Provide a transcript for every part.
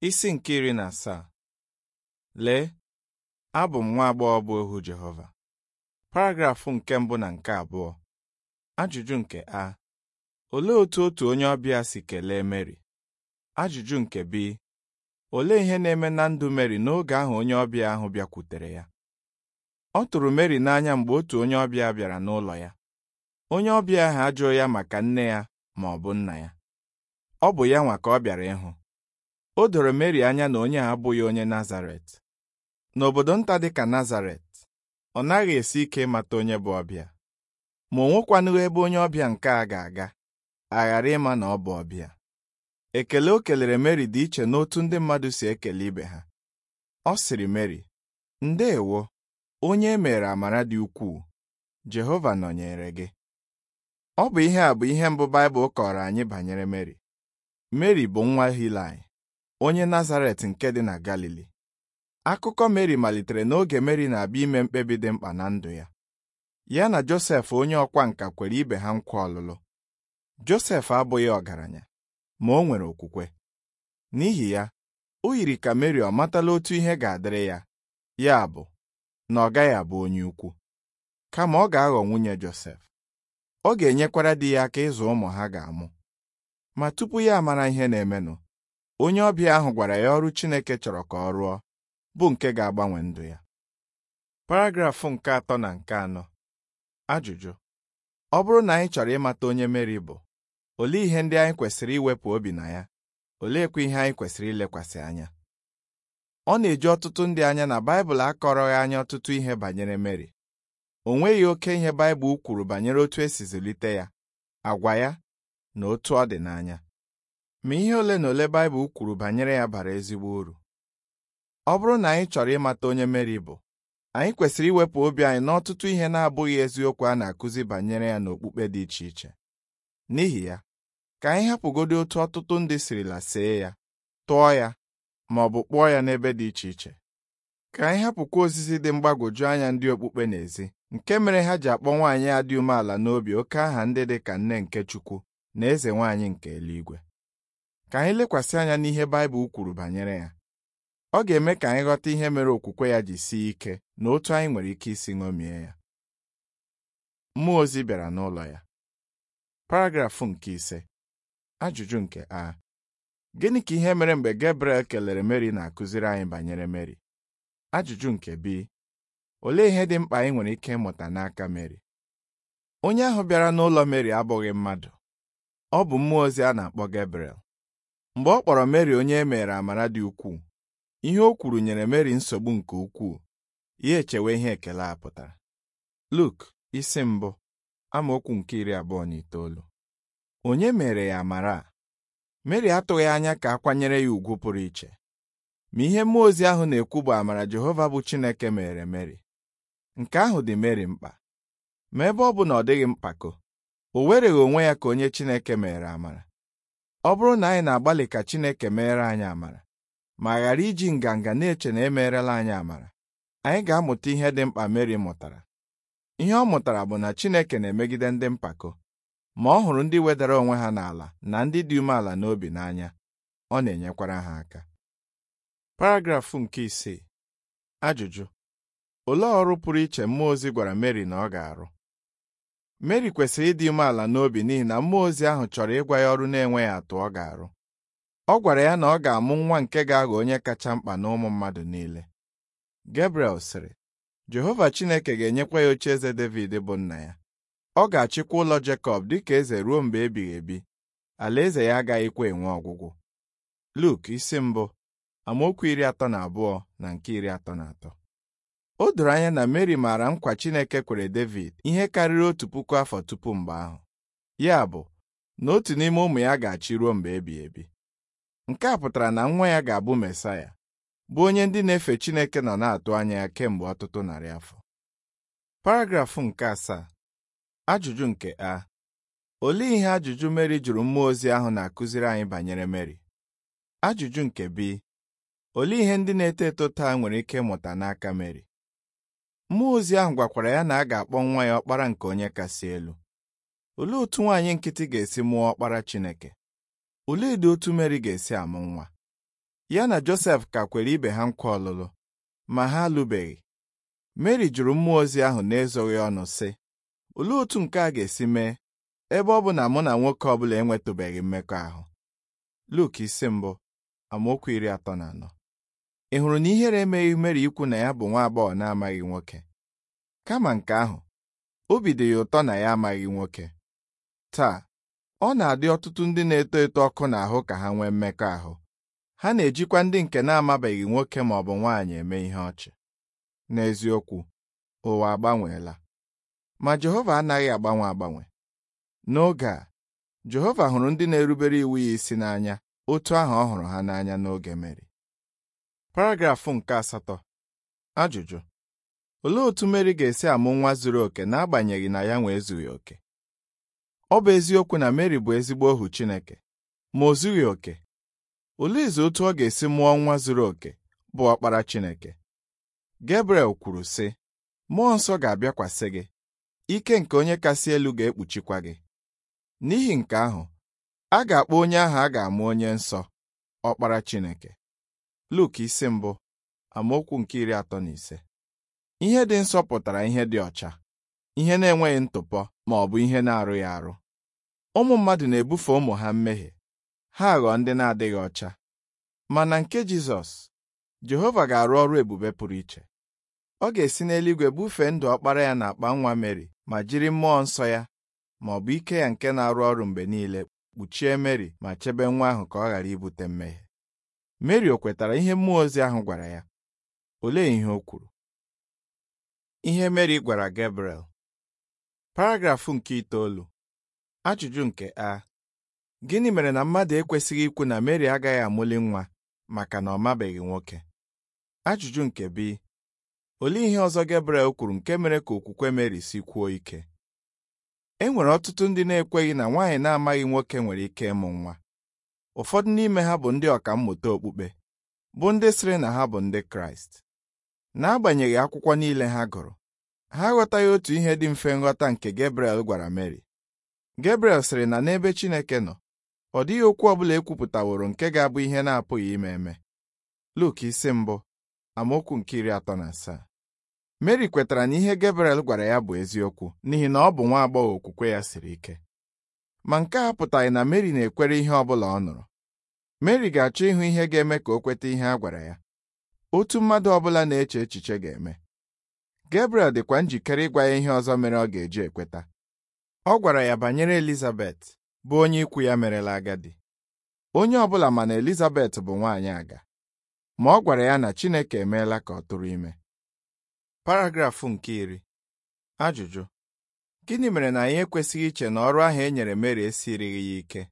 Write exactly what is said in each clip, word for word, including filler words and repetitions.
Isi nke iri na asaa. Lee, abụ m nwa agbọghọ bụ ohu Jehova. Paragrafụ nke mbụ na nke abụọ. Ajụjụ nke A. Olee otu otu onye ọbịa si kelee Mary? Ajụjụ nke B. Olee ihe na-eme na ndụ Mary n'oge ahụ onye ọbịa ahụ bịakwutere ya? Ọ tụrụ Mary n'anya mgbe otu onye ọbịa bịara n'ụlọ ya. Onye ọbịa ahụ ajụghị ya maka nne ya ma ọ bụ nna ya. Ọ bụ ya nwa ka ọ bịara ịhụ. O doro Mary anya na onye a abụghị onye Nazaret. N'obodo nta dị ka Nazaret, ọ naghị esi ike ịmata onye bụ ọbịa. Ma o nwekwanụ ebe onye ọbịa nke a ga-aga, a ghara ịma na ọ bụ ọbịa. Ekele o kelere Mary dị iche n'otu ndị mmadụ si ekele ibe ha. Ọ sịrị Mary, "Ndeewo, onye e mere amara dị ukwuu, Jehova nọnyere gị." Ọ bụ ihe a bụ ihe mbụ Baịbụl kọrọ anyị banyere Mary. Mary bụ nwa Hilai, onye Nazaret nke dị na Galili. Akụkọ Mary malitere n'oge Mary na-abịa ime mkpebi dị mkpa na ndụ ya. Ya na Josef onye ọkwa nka kwere ibe ha nkwa ọlụlụ. Josef abụghị ọgaranya, ma o nwere okwukwe. N'ihi ya, o yiri ka Mary ọ matala otu ihe ga-adịrị ya, ya bụ, na ọ gaghị abụ onye ukwu. Kama ọ ga-aghọ nwunye Josef. Ọ ga-enyekwara di ya aka ịzụ ụmụ ha ga-amụ. Ma tupu ya amara ihe na-emenụ, onye ọbịa ahụ gwara ya ọrụ Chineke chọrọ ka ọ rụọ, bụ nke ga-agbanwe ndụ ya. Paragrafụ nke atọ na nke anọ. Ajụjụ: ọ bụrụ na anyị chọrọ ịmata onye Mary bụ, olee ihe ndị anyị kwesịrị iwepụ obi na ya? Oleekwa ihe anyị kwesịrị ilekwasị anya? Ọ na-eju ọtụtụ ndị anya na Baịbụl akọrọghị anyị ọtụtụ ihe banyere Mary. O nweghị oke ihe Baịbụl kwuru banyere otu esi zụlite ya, agwa ya, na otu ọ dị n'anya. Ma ihe ole na ole Baịbụl kwuru banyere ya bara ezigbo uru. Ọ bụrụ na anyị chọrọ ịmata onye Mary bụ, anyị kwesịrị iwepụ obi anyị n'ọtụtụ ihe na-abụghị eziokwu a na-akụzi banyere ya n'okpukpe dị iche iche. N'ihi ya, ka anyị hapụgodo otu ọtụtụ ndị sirila see ya, tụọ ya, ma ọ bụ kpụọ ya n'ebe dị iche iche. Ka anyị hapụkwa ozizi dị mgbagwoju anya ndị okpukpe n'ezi, nke mere ha ji akpọ nwaanyị a dị umeala n'obi oke aha ndị dị ka nne nke Chukwu na eze nwaanyị nke eluigwe. Ka anyị lekwasị anya n'ihe Baịbụl kwuru banyere ya. Ọ ga-eme ka anyị ghọta ihe mere okwukwe ya ji sie ike na otu anyị nwere ike isi ṅomie ya. Mmụọ ozi bịara n'ụlọ ya. Paragrafụ nke ise. Ajụjụ nke A. Gịnị ka ihe mere mgbe Gabriel kelere Mary na-akụziri anyị banyere Mary? Ajụjụ nke B. Olee ihe dị mkpa anyị nwere ike ịmụta n'aka Mary? Onye ahụ bịara n'ụlọ Mary abụghị mmadụ. Ọ bụ mmụọ ozi a na-akpọ Gabriel. Mgbe ọ kpọrọ Mary onye e mere amara dị ukwuu, ihe o kwuru nyere Mary nsogbu nke ukwuu. Ya echewe ihe ekele a pụtara. Luk, isi mbụ, amaokwu nke iri abụọ na itoolu. Onye mere ya amara a? Mary atụghị anya ka a kwanyere ya ugwu pụrụ iche. Ma ihe mmụọ ozi ahụ na-ekwu bụ amara Jehova bụ Chineke mere Mary. Nke ahụ dị Mary mkpa. Ma ebe ọ bụ na ọ dịghị mpako, o wereghị onwe ya ka onye Chineke mere amara. Ọ bụrụ na anyị na-agbalị ka Chineke meere anyị amara, ma ghara iji nganga na-eche na emeerela anyị amara, anyị ga-amụta ihe dị mkpa Mary mụtara. Ihe ọ mụtara bụ na Chineke na-emegide ndị mpako, ma ọ hụrụ ndị wedara onwe ha n'ala na ndị dị umeala n'obi n'anya. Ọ na-enyekwara ha aka. Paragrafụ nke isii. Ajụjụ: olee ọrụ pụrụ iche mmụọ ozi gwara Mary na ọ ga-arụ? Mary kwesịrị ịdị umeala n'obi n'ihi na mmụọ ozi ahụ chọrọ ịgwa ya ọrụ na-enweghị atụ ọ ga-arụ. Ọ gwara ya na ọ ga-amụ nwa nke ga-aghọ onye kacha mkpa n'ụmụ mmadụ niile. Gabriel sịrị, Jehova Chineke ga-enyekwa ya ocheeze Devid bụ nna ya. Ọ ga-achịkwa ụlọ Jekọb dịka eze ruo mgbe ebighị ebi. Alaeze ya agaghịkwa enwe ọgwụgwụ. Luk, isi mbụ, amaokwu iri atọ na abụọ na nke iri atọ na atọ. O doro anya na Mary maara nkwa Chineke kwere Devid ihe karịrị otu puku afọ tupu mgbe ahụ. Ya bụ, na otu n'ime ụmụ ya ga-achị ruo mgbe ebighị ebi. Nke a pụtara na nwa ya ga-abụ Mesaya, bụ onye ndị na-efe Chineke nọ na-atụ anya ya kemgbe ọtụtụ narị afọ. Paragrafụ nke asaa. Ajụjụ nke A. Olee ihe ajụjụ Mary jụrụ mmụọ ozi ahụ na-akụziri anyị banyere Mary? Ajụjụ nke B. Olee ihe ndị na-eto eto taa nwere ike ịmụta n'aka Mary? Mmụọ ozi ahụ gwakwara ya na a ga-akpọ nwa ya ọkpara nke onye kasị elu. Olee otu nwaanyị nkịtị ga-esi mụọ ọkpara Chineke? Olee dị otu Mary ga-esi amụ nwa? ya na Josef ka kwere ibe ha nkwa ọlụlụ, ma ha alụbeghị. Meri jụrụ mmụọ ozi ahụ n'ezoghị ọnụ sị, olee otu nke a ga-esi mee ebe ọ bụ na mụ na nwoke ọbụla enwetụbeghị mmekọahụ? Luk isi mbụ amaokwu iri atọ na anọ. Ị hụrụ na ihere emeghị Meri ikwu na ya bụ nwa agbọghọ na-amaghị nwoke? Kama nke ahụ, obi dị ya ụtọ na ya amaghị nwoke. Taa, ọ na-adị ọtụtụ ndị na-eto eto ọkụ n'ahụ ka ha nwee mmekọahụ. Ha na-ejikwa ndị nke na-amabeghị nwoke ma ọ bụ nwaanyị eme ihe ọchị. N'eziokwu, ụwa agbanweela. Ma Jehova anaghị agbanwe agbanwe. N'oge a, Jehova hụrụ ndị na-erubere iwu ya isi n'anya otu ahụ ọ hụrụ ha n'anya n'oge Meri. Paragrafụ nke asatọ. Ajụjụ: olee otu Meri ga-esi amụ nwa zuru oke n'agbanyeghị na ya nwe ezughị oke? Ọ bụ eziokwu na Meri bụ ezigbo ohu Chineke, ma o zughị oke. Oleezi otu ọ ga-esi mụọ nwa zuru oke bụ ọkpara Chineke? Gabriel kwuru sị, mmụọ nsọ ga-abịakwasị gị, ike nke onye kasị elu ga-ekpuchikwa gị. N'ihi nke ahụ, a ga-akpọ onye ahụ a ga-amụ onye nsọ, ọkpara Chineke. Luk isi mbụ amaokwu nke iri atọ na ise. Ihe dị nsọ pụtara ihe dị ọcha, ihe na-enweghị ntụpọ ma ọ bụ ihe na-arụghị arụ. Ụmụ mmadụ na-ebufe ụmụ ha mmehie, ha aghọọ ndị na-adịghị ọcha. Ma na nke Jizọs, Jehova ga-arụ ọrụ ebube pụrụ iche. Ọ ga-esi n'eluigwe bufee ndụ ọkpara ya n'akpa nwa Meri ma jiri mmụọ nsọ ya ma ọ bụ ike ya nke na-arụ ọrụ mgbe niile kpuchie Meri ma chebe nwa ahụ ka ọ ghara ibute mmehie. Meri o kwetara ihe mmụọ ozi ahụ gwara ya? Olee ihe o kwuru? Ihe Meri gwara Gabriel. Paragrafụ nke itoolu. Ajụjụ nke A. Gịnị mere na mmadụ ekwesịghị ikwu na Meri agaghị amụli nwa maka na ọ mabeghị nwoke? Ajụjụ nke B. Olee ihe ọzọ Gabriel kwuru nke mere ka okwukwe Meri sikwuo ike? E nwere ọtụtụ ndị na-ekweghị na nwaanyị na-amaghị nwoke nwere ike ịmụ nwa. Ụfọdụ n'ime ha bụ ndị ọka mmụta okpukpe, bụ ndị sịrị na ha bụ ndị Kraịst. N'agbanyeghị akwụkwọ niile ha gụrụ, ha aghọtaghị otu ihe dị mfe nghọta nke Gabriel gwara Meri. Gabriel sịrị na n'ebe Chineke nọ, ọ dịghị okwu ọbụla ekwupụtaworo nke ga-abụ ihe na-apụghị ime eme. Luk isi mbụ amaokwu nke iri atọ na asaa. Meri kwetara na ihe Gabriel gwara ya bụ eziokwu n'ihi na ọ bụ nwa agbọghọ okwukwe ya siri ike. Ma nke a apụtaghị na Meri na-ekwere ihe ọbụla ọ nụrụ. Meri ga-achọ ịhụ ihe ga-eme ka o kweta ihe a gwara ya. Otu mmadụ ọbụla na-eche echiche ga-eme. Gabriel dịkwa njikere ịgwa ya ihe ọzọ mere ọ ga-eji ekweta. Ọ gwara ya banyere Elizabet, bụ onye ikwu ya merela agadi. Onye ọbụla ma na Elizabet bụ nwaanyị aga, ma ọ gwara ya na Chineke emeela ka ọ tụrụ ime. Paragrafụ nke iri. Ajụjụ: gịnị mere na anyị ekwesịghị iche na ọrụ ahụ e nyere Meri esirighị ya ike?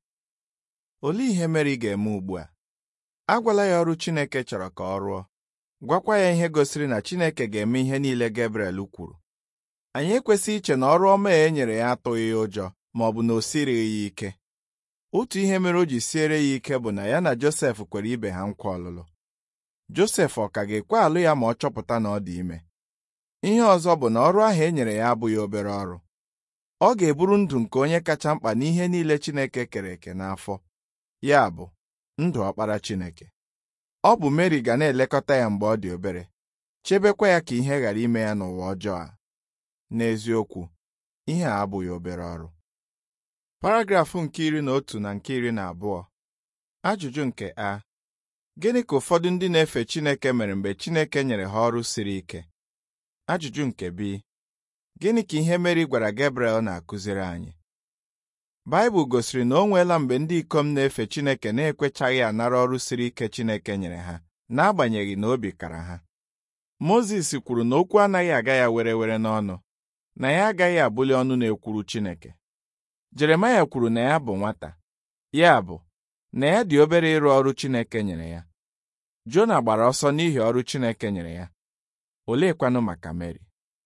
Olee ihe Meri ga-eme ugbu a? Agwala ya ọrụ Chineke chọrọ ka ọ rụọ. Gwakwa ya ihe gosiri na Chineke ga-eme ihe niile Gabriel kwuru. Anyị ekwesịghị iche na ọrụ ọma e nyere ya atụghị ya ụjọ ma ọ bụ na o sirighị ya ike. Otu ihe mere o ji siere ya ike bụ na ya na Josef kwere ibe ha nkwa ọlụlụ. Josef ọ ka ga-ekwe alụ ya ma ọ chọpụta na ọ dị ime? Ihe ọzọ bụ na ọrụ ahụ e nyere ya abụghị obere ọrụ. Ọ ga-eburu ndụ nke onye kacha mkpa n'ihe niile Chineke kere eke n'afọ, ya bụ ndụ ọkpara Chineke. Ọ bụ Meri ga na-elekọta ya mgbe ọ dị obere, chebekwa ya ka ihe ghara ime ya n'ụwa ọjọọ a. N'eziokwu, ihe a abụghị obere ọrụ. Paragrafụ nke iri na otu na nke iri na abụọ. Ajụjụ nke A. Gịnị ka ụfọdụ ndị na-efe Chineke mere mgbe Chineke nyere ha ọrụ siri ike? Ajụjụ nke B. Gịnị ka ihe Meri gwara Gabriel na-akụziri anyị? Baịbụl gosiri na o nweela mgbe ndị ikom na-efe Chineke na-ekwechaghị anara ọrụ siri ike Chineke nyere ha, n'agbanyeghị na obi kara ha. Mozis kwuru na okwu anaghị aga ya were were n'ọnụ, na ya agaghị abụli ọnụ na-ekwuru Chineke. Jeremaya kwuru na ya bụ nwata, ya bụ na ya dị obere ịrụ ọrụ Chineke nyere ya. Jona gbara ọsọ n'ihi ọrụ Chineke nyere ya. Oleekwanụ maka Meri?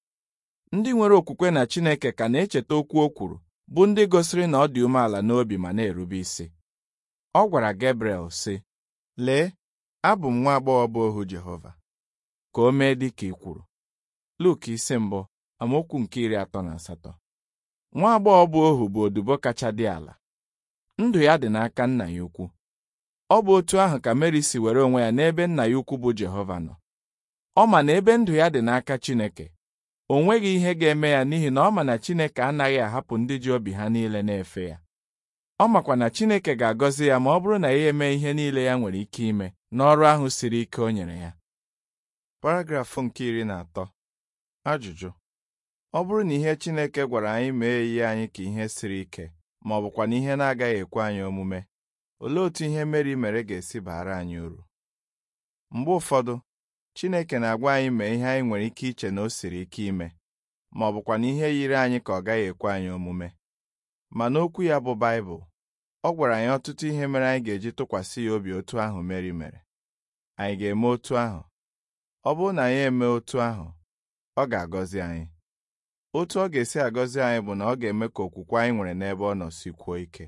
Ndị nwere okwukwe na Chineke ka na-echeta okwu o kwuru, bụ ndị gosiri na ọ dị umeala n'obi ma na-erube isi. Ọ gwara Gabriel sị, lee, abụ m nwa agbọghọ bụ ohu Jehova, ka o mee dị ka i kwuru. Luk isi mbụ amaokwu nke iri atọ na asatọ. Nwa agbọghọ bụ ohu bụ odibo kacha dị ala. Ndụ ya dị n'aka nna ya ukwu. Ọ bụ otu ahụ ka Meri si were onwe ya n'ebe nna ya ukwu bụ Jehova nọ. Ọ ma na ebe ndụ ya dị n'aka Chineke, o nweghị ihe ga-eme ya n'ihi na ọ ma na Chineke anaghị ahapụ ndị ji obi ha niile na-efe ya. Ọ makwa na Chineke ga-agọzi ya ma ọ bụrụ na ya eme ihe niile ya nwere ike ime n'ọrụ ahụ siri ike o nyere ya. Paragrafụ nke iri na atọ. Ajụjụ: ọ bụrụ na ihe Chineke gwara anyị mee ihe anyị ka ihe siri ike ma ọ bụkwa na ihe na-agaghị ekwe anyị omume, olee otu ihe Meri mere ga-esi baara anyị uru? Mgbe ụfọdụ, Chineke na-agwa anyị mee ihe anyị nwere ike iche na o siri ike ime ma ọ bụkwa na ihe yiri anyị ka ọ gaghị ekwe anyị omume. Ma n'okwu ya bụ Baịbụl, ọ gwara anyị ọtụtụ ihe mere anyị ga-eji tụkwasị ya obi otu ahụ Meri mere. Anyị ga-eme otu ahụ. Ọ bụrụ na anyị eme otu ahụ, ọ ga-agọzi anyị. Otu ọ ga-esi agọzi anyị bụ na ọ ga-eme ka okwukwe anyị nwere n'ebe ọ nọ sikwuo ike.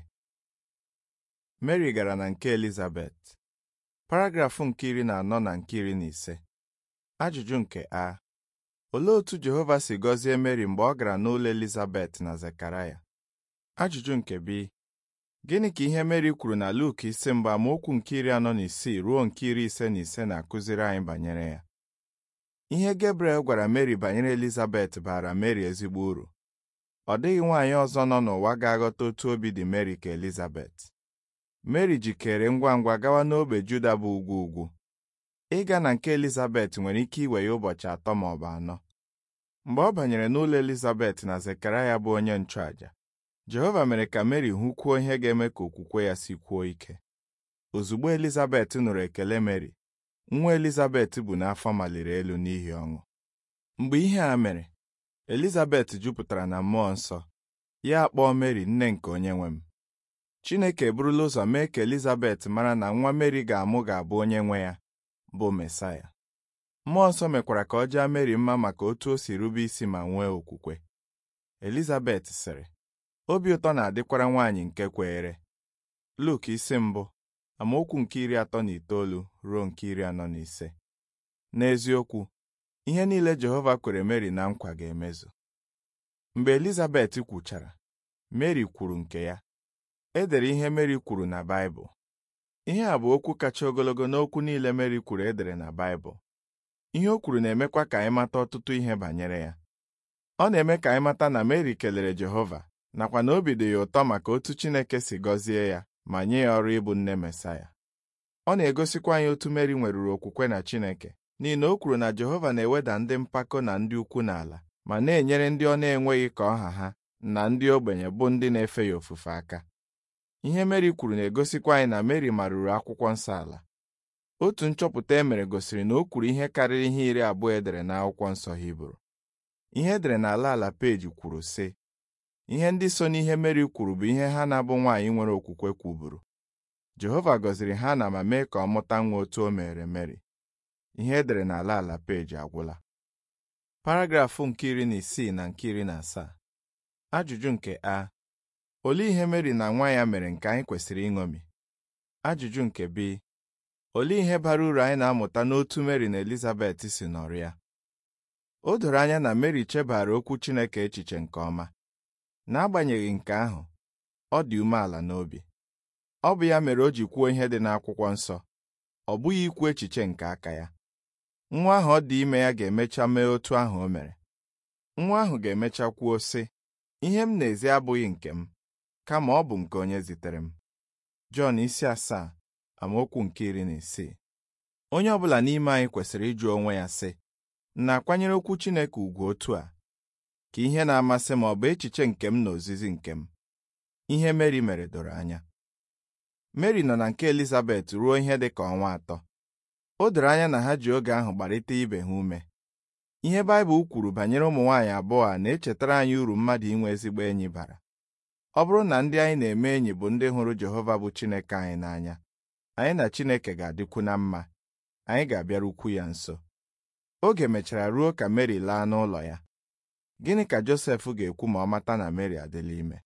Meri gara na nke Elizabet. Paragrafụ nke iri na anọ na nke iri na ise. Ajụjụ nke A. Olee otu Jehova si gọzie Meri mgbe ọ gara n'ụlọ Elizabet na Zekaraya? Ajụjụ nke B. Gịnị ka ihe Meri kwuru na Luk isi mbụ amaokwu nke iri anọ na isii ruo nke iri ise na ise na-akụziri anyị banyere ya? Ihe Gabriel gwara Meri banyere Elizabet baara Meri ezigbo uru. Ọ dịghị nwaanyị ọzọ nọ n'ụwa ga-aghọta otu obi dị Meri ka Elizabet. Meri jikere ngwa ngwa gawa n'ogbe Juda bụ ugwu ugwu. Ịga na nke Elizabet nwere ike iwe ya ụbọchị atọ ma ọ bụ anọ. Mgbe ọ banyere n'ụlọ Elizabet na Zekaraya bụ onye nchụaja, Jehova mere ka Meri hụkwuo ihe ga-eme ka okwukwe ya sikwuo ike. Ozugbo Elizabet nụrụ ekele Meri, nwa Elizabet bụ n'afọ maliri elu n'ihi ọṅụ. Mgbe ihe a mere, Elizabet jupụtara na mmụọ nsọ, ya akpọọ Meri nne nke Onyenwe m. Chineke eburula ụzọ mee ka Elizabet mara na nwa Meri ga-amụ ga-abụ onye nwe ya, bụ Mesaya. Mmụọ nsọ mekwara ka ọ jaa Meri mma maka otu o si rube isi ma nwee okwukwe. Elizabet sịrị, obi ụtọ na-adịkwara nwaanyị nke kweere. Luk isi mbụ amaokwu nke iri atọ na itoolu ruo nke iri anọ na ise. N'eziokwu, ihe niile Jehova kwere Meri na nkwa ga-emezu. Mgbe Elizabet kwuchara, Meri kwuru nke ya. E dere ihe Meri kwuru na Baịbụl. Ihe a bụ okwu kacha ogologo n'okwu niile Meri kwuru e dere na Baịbụl. Ihe o kwuru na-emekwa ka anyị mata ọtụtụ ihe banyere ya. Ọ na-eme ka anyị mata na Meri kelere Jehova nakwa na obi dị ya ụtọ maka otu Chineke si gọzie ya ma nye ya ọrụ ịbụ nne Mesaya. Ọ na-egosikwa anyị otu Meri nweruru okwukwe na Chineke n'ihi na o kwuru na Jehova na-eweda ndị mpako na ndị ukwu n'ala ma na-enyere ndị ọ na-enweghị ka ọha ha na ndị ogbenye bụ ndị na-efe ya ofufe aka. Ihe Meri kwuru na-egosikwa anyị na Meri marụrụ akwụkwọ nsọ ala. Otu nchọpụta e mere gosiri na o kwuru ihe karịrị ihe iri abụọ edere n'akwụkwọ nsọ Hibru. Ihe edere n'ala ala peji kwuru sị, ihe ndị so n'ihe Meri kwuru bụ ihe ha na-abụ nwaanyị nwere okwukwe kwuburu. Jehova gọziri ha na ma mee ka ọ mụta nwa otu o mere Meri. Ihe edere n'ala ala peji agwụla. Paragrafụ nke iri na isii na nke iri na asaa. Ajụjụ nke A. Olee ihe Meri na nwa ya mere nke anyị kwesịrị ịṅomi? Ajụjụ nke B. Olee ihe bara uru anyị na-amụta n'otu Meri na Elizabet si nọrọ ya? O doro anya na Meri chebara okwu Chineke echiche nke ọma. N'agbanyeghị nke ahụ, ọ dị umeala n'obi. Ọ bụ ya mere o ji kwuo ihe dị n'akwụkwọ nsọ, ọ bụghị ikwu echiche nke aka ya. Nwa ahụ ọ dị ime ya ga-emecha mee otu ahụ o mere. Nwa ahụ ga-emecha kwuo sị, ihe m na-ezi abụghị nke m, kama ọ bụ nke onye zitere m. Jọn isi asaa amaokwu nke iri na isii. Onye ọbụla n'ime anyị kwesịrị ịjụ onwe ya sị, na-akwanyere okwu Chineke ugwu otu a, ka ihe na-amasị ma ọ bụ echiche nke m na ozizi nke m? Ihe Meri mere doro anya. Meri nọ na nke Elizabet ruo ihe dị ka ọnwa atọ. O doro anya na ha ji oge ahụ gbarịta ibe ha ume. Ihe Baịbụl kwuru banyere ụmụ nwaanyị abụọ a na-echetara anyị uru mmadụ inwe ezigbo enyi bara. Ọ bụrụ na ndị anyị na-eme enyi bụ ndị hụrụ Jehova bụ Chineke anyị n'anya, anyị na Chineke ga-adịkwu na mma, anyị ga-abịarukwu ya nso. Oge mechara ruo ka Meri laa n'ụlọ ya. Gịnị ka Josef ga-ekwu ma ọ mata na Meri adịla ime?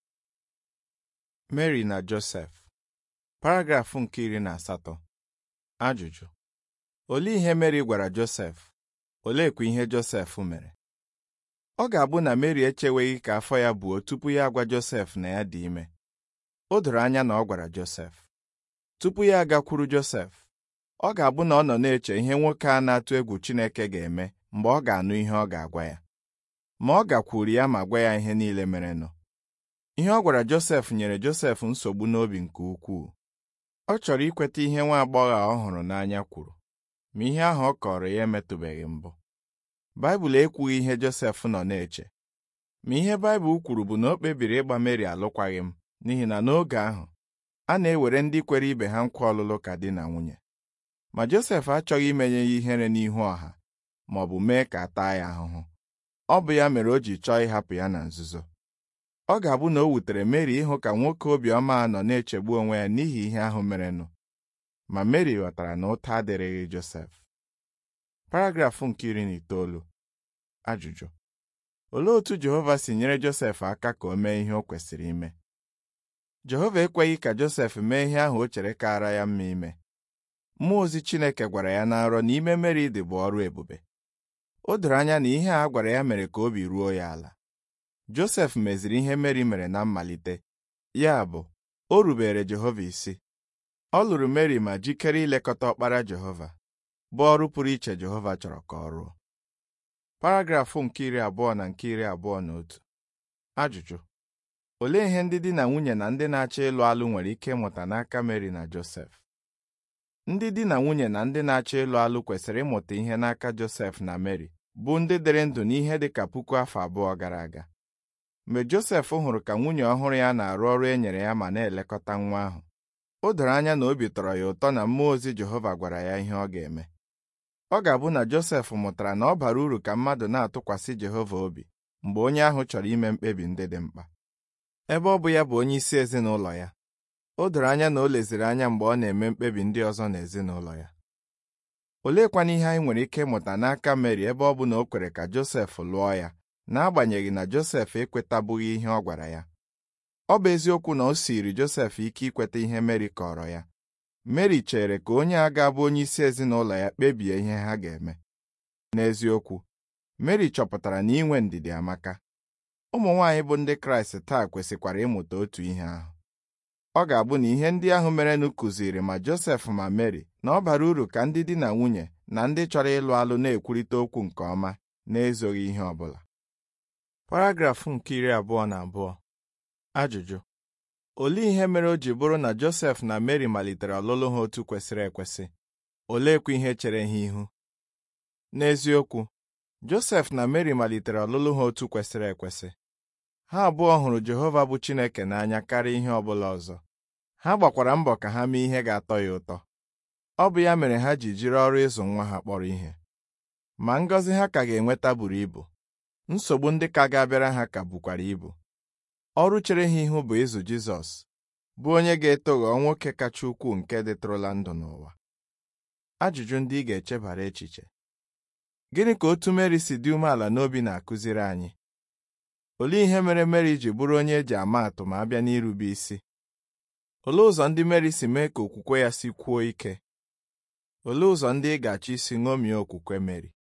Meri na Josef. Paragrafụ nke iri na asatọ. Ajụjụ. Olee ihe Meri gwara Josef? Oleekwa ihe Josef mere? Ọ ga-abụ na Meri echeweghị ka afọ ya buo tupu ya agwa Josef na ya dị ime. O doro anya na ọ gwara Josef. tupu ya agakwuru Josef. Ọ ga-abụ na ọ nọ na-eche ihe nwoke a na-atụ egwu Chineke ga-eme mgbe ọ ga-anụ ihe ọ ga-agwa ya. Ma ọ gakwuru ya ma gwa ya ihe niile merenụ. Ihe ọ gwara Josef nyere Josef nsogbu n'obi nke ukwuu. Ọ chọrọ ikweta ihe nwa agbọghọ ọ hụrụ n'anya kwuru, ma ihe ahụ ọ kọrọ ya emetụbeghị mbụ. Baịbụl ekwughị ihe Josef nọ na-eche. Ma ihe Baịbụl kwuru bụ na o kpebiri ịgba Meri alụkwaghịm n'ihi na n'oge ahụ a na-ewere ndị kwere ibe ha nkwa ọlụlụ ka di na nwunye. Ma Josef achọghị imenye ya ihere n'ihu ọha ma ọ bụ mee ka a taa ya ahụhụ. Ọ bụ ya mere o ji chọọ ịhapụ ya na nzuzo. Ọ ga-abụ na o wutere Meri ịhụ ka nwoke obiọma nọ na-echegbu onwe ya n'ihi ihe ahụ merenụ. Ma Meri ghọtara na ụta adịrịghị Josef. Paragrafụ nke iri na itoolu. Ajụjụ: olee otu Jehova si nyere Josef aka ka o mee ihe o kwesịrị ime? Jehova ekweghị ka Josef mee ihe ahụ o chere kaara ya mma ime. Mmụọ ozi Chineke gwara ya na nrọ na ime Meri dị bụ ọrụ ebube. O doro anya na ihe a gwara ya mere ka obi ruo ya ala. Josef meziri ihe Meri mere na mmalite, ya bụ, o rubeere Jehova isi. Ọ lụrụ Meri ma jikere ilekọta ọkpara Jehova, bụ ọrụ pụrụ iche Jehova chọrọ ka ọ rụọ. Paragrafụ nke iri abụọ na nke iri abụọ na otu. Ajụjụ: olee ihe ndị di na nwunye na ndị na-achọ ịlụ alụ nwere ike ịmụta n'aka Meri na Josef? Ndị di na nwunye na ndị na-achọ ịlụ alụ kwesịrị ịmụta ihe n'aka Josef na Meri, bụ ndị dịrị ndụ n'ihe dị ka puku afọ abụọ gara aga. Mgbe Josef hụrụ ka nwunye ọhụrụ ya na-arụ ọrụ e nyere ya ma na-elekọta nwa ahụ, o doro anya na obi tọrọ ya ụtọ na mmụọ ozi Jehova gwara ya ihe ọ ga-eme. Ọ ga-abụ na Josef mụtara na ọ bara uru ka mmadụ na-atụkwasị Jehova obi mgbe onye ahụ chọrọ ime mkpebi ndị dị mkpa. Ebe ọ bụ ya bụ onye isi ezinụlọ ya, o doro anya na o leziri anya mgbe ọ na-eme mkpebi ndị ọzọ n'ezinụlọ ya. Oleekwana ihe anyị nwere ike ịmụta n'aka Meri ebe ọ bụ na o kwere ka Josef lụọ ya, n'agbanyeghị na Josef ekwetabụghị ihe ọ gwara ya? Ọ bụ eziokwu na o siiri Josef ike ikweta ihe Meri kọrọ ya. Meri chere ka onye a ga-abụ onye isi ezinụlọ ya kpebie ihe ha ga-eme. N'eziokwu, Meri chọpụtara na inwe ndidi amaka. Ụmụ nwaanyị bụ ndị Kraịst taa kwesịkwara ịmụta otu ihe ahụ. Ọ ga-abụ na ihe ndị ahụ merenụ kụziri ma Josef ma Meri na ọ bara uru ka ndị di na nwunye na ndị chọrọ ịlụ alụ na-ekwurịta okwu nke ọma na-ezoghị ihe ọ bụla. Paragrafụ nke iri abụọ na abụọ. Ajụjụ: olee ihe mere o ji bụrụ na Josef na Meri malitere ọlụlụ ha otu kwesịrị ekwesị? Oleekwa ihe chere ha ihu? N'eziokwu, Josef na Meri malitere ọlụlụ ha otu kwesịrị ekwesị. Ha abụọ hụrụ Jehova bụ Chineke n'anya karịa ihe ọ bụla ọzọ. Ha gbakwara mbọ ka ha mee ihe ga-atọ ya ụtọ. Ọ bụ ya mere ha ji jiri ọrụ ịzụ nwa ha kpọrọ ihe. Ma ngọzi ha ka ga-enweta buru ibu. Nsogbu ndị ka ga-abịara ha ka bukwara ibu. Ọrụ chere ha ihu bụ ịzụ Jizọs, bụ onye ga-eto ghọọ nwoke kacha ukwuu nke dịtụrụla ndụ n'ụwa. Ajụjụ ndị ị ga-echebara echiche. Gịnị ka otu Meri si dị umeala n'obi na-akụziri anyị? Olee ihe mere Meri ji bụrụ onye e ji ama atụ ma a bịa n'irube isi? Olee ụzọ ndị Meri si mee ka okwukwe ya sikwuo ike? Olee ụzọ ndị ị ga-achọ isi ṅomie okwukwe Meri?